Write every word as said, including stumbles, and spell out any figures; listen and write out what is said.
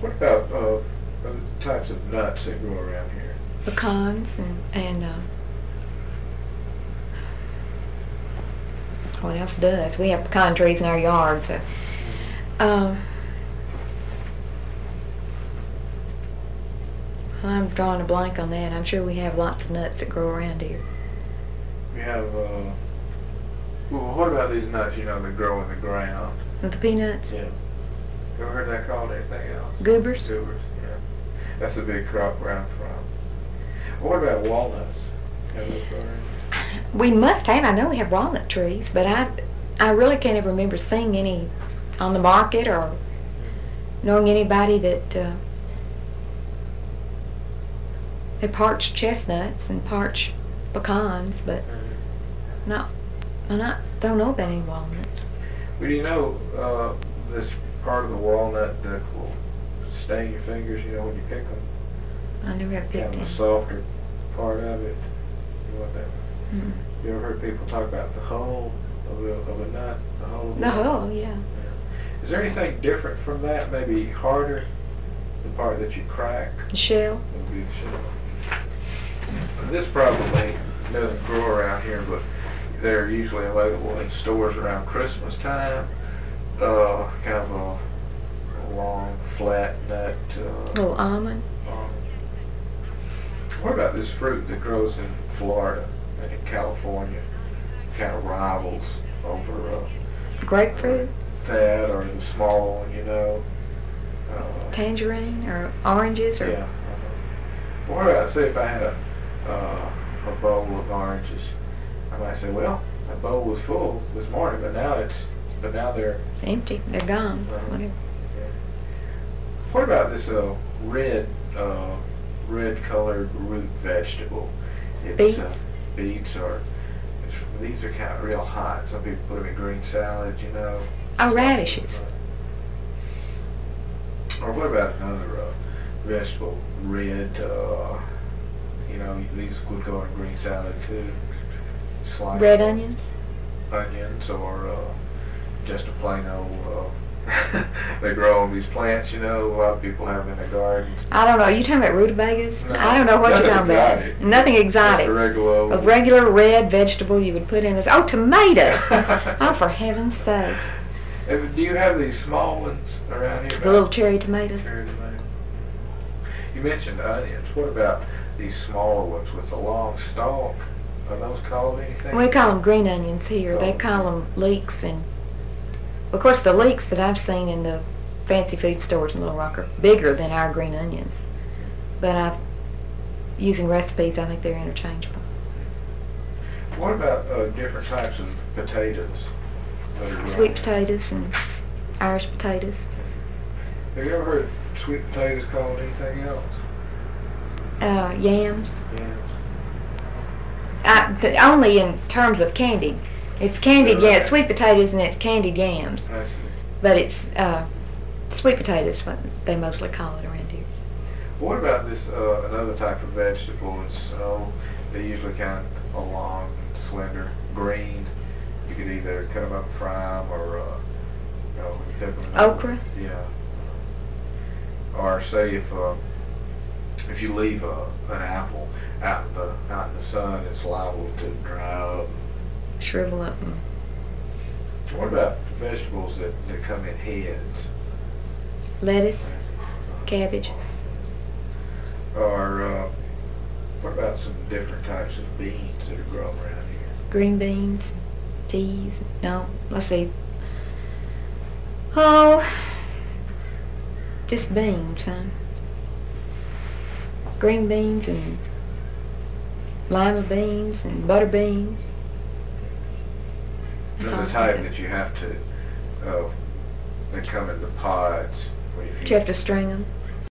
What about uh, other types of nuts that grow around here? Pecans and, and uh, what else does? We have pecan trees in our yard, so. Um, I'm drawing a blank on that. I'm sure we have lots of nuts that grow around here. We have, uh, well, what about these nuts, you know, that grow in the ground? The peanuts? Yeah. Ever heard that called anything else? Goobers? Goobers, yeah. That's a big crop where I'm from. What about walnuts? Have those grown around? We must have. I know we have walnut trees, but I, I really can't ever remember seeing any on the market or knowing anybody that uh, they parch chestnuts and parch pecans, but not, I not don't know about any walnuts. Well, do you know uh, this part of the walnut that will sting your fingers, you know, when you pick them? I never have picked Kind of any. the softer part of it. You want that? Mm. You ever heard people talk about the hull of a, of a nut? The hull of a The nut? hull, yeah. Yeah. Is there anything different from that? Maybe harder? The part that you crack? The shell? Would be the shell. This probably doesn't grow around here, but they're usually available in stores around Christmas time. Uh, kind of a, a long, flat nut. Uh, Little almond? um, what about this fruit that grows in Florida and in California? Kind of rivals over uh, Grapefruit? that or the small one, you know. Uh, Tangerine? Or oranges? Or yeah. Uh-huh. What about, say if I had a, uh, a bowl of oranges, I might say, well, that bowl was full this morning, but now it's, but now they're empty. They're gone. Uh-huh. Whatever. Yeah. What about this uh, red, uh, red-colored root vegetable? It's, Beets? Uh, beets are. It's, these are kind of real hot. Some people put them in green salads, you know. Oh, radishes. Or what about another uh, vegetable, red? Uh, you know, these would go in green salad too. Sliced Red onions? Onions, or uh, just a plain old. Uh, they grow on these plants, you know. A lot of people have them in their gardens. I don't know. Are you talking about rutabagas? No, I don't know what you're talking exotic. about. Nothing exotic. Just a regular old. A regular red vegetable you would put in this. Oh, tomatoes! Oh, for heaven's sake. Do you have these small ones around here? The little cherry tomatoes. Cherry tomatoes. You mentioned onions. What about these smaller ones with the long stalk? Are those called anything? We call them green onions here. They Oh. call them leeks, and of course the leeks that I've seen in the fancy food stores in Little Rock are bigger than our green onions. But I've using recipes, I think they're interchangeable. What about uh, different types of potatoes? that are grown? Sweet potatoes and Irish potatoes. Have you ever heard sweet potatoes called anything else? Uh, yams. Yams. I, th- only in terms of candy. It's candied Right. yams, sweet potatoes, and it's candied yams. I see. But it's uh, sweet potatoes, what they mostly call it around here. What about this uh, another type of vegetable? It's uh, they usually kind of a long, slender, green. You could either cut them up and fry them, or uh, you know, when you cook them. Okra? Yeah. Or say if uh, if you leave uh, an apple out in the out in the sun, it's liable to dry up. Shrivel up. And What about vegetables that, that come in heads? lettuce, cabbage. Or uh, what about some different types of beans that are grown around here? Green beans, peas. No, let's see. Oh, just beans, huh? Green beans and lima beans and butter beans. That's They're all the I type can that you have to, uh, they come in the pods. Where if think of. You have to string them.